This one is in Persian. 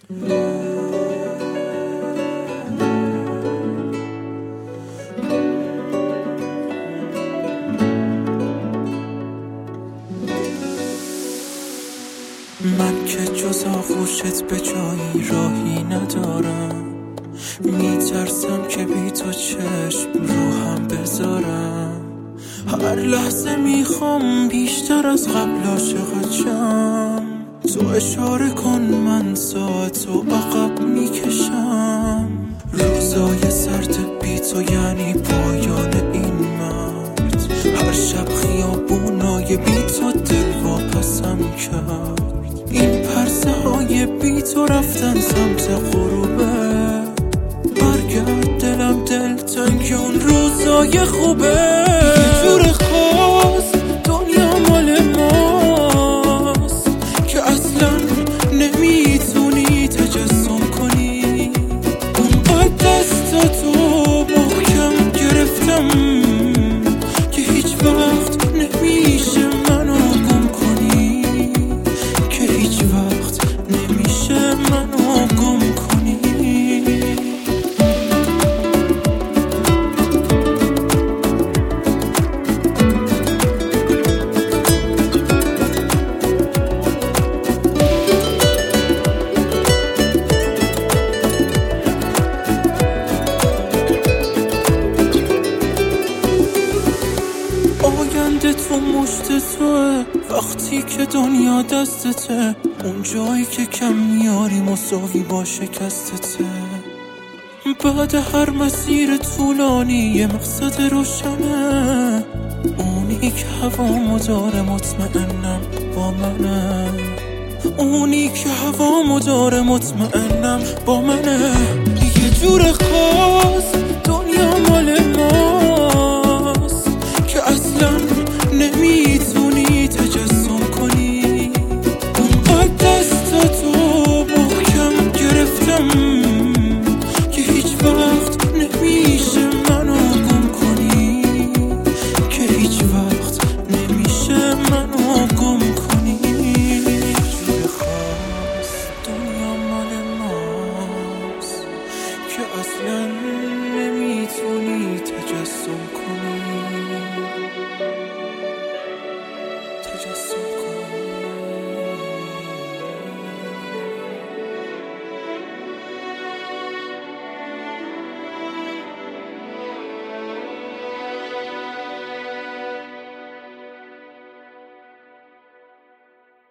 من که جز آغوشت به جایی راهی ندارم، میترسم که بی تو چشم رو هم بذارم. هر لحظه میخوام بیشتر از قبل عاشقتم. تو اشاره کن من ساعتو عقب میکشم. روزای سرد بی تو یعنی پایان این مرد. هر شب خیابونای بی تو دل واپسم کرد. این پرسه های بی تو رفتن سمت غروبه. برگرد دلم دلتنگ اون روزای خوبه. یه جور خاص دنیا مال ماست که اصلا نمیتونی تجسم کنی. اونقدر دستاتو محکم گرفتم که هیچ وقت نمیشه منو گم کنی. که هیچ وقت نمیشه منو گم کنی. آینده تو مشت توه وقتی که دنیا دستته. اون جایی که کم میاری مساوی با شکستته. بعد هر مسیر طولانی یه مقصد روشنه. اونی که هوامو داره مطمئنم با منه. اونی که هوامو داره مطمئنم با منه. یه جور خاص دنیا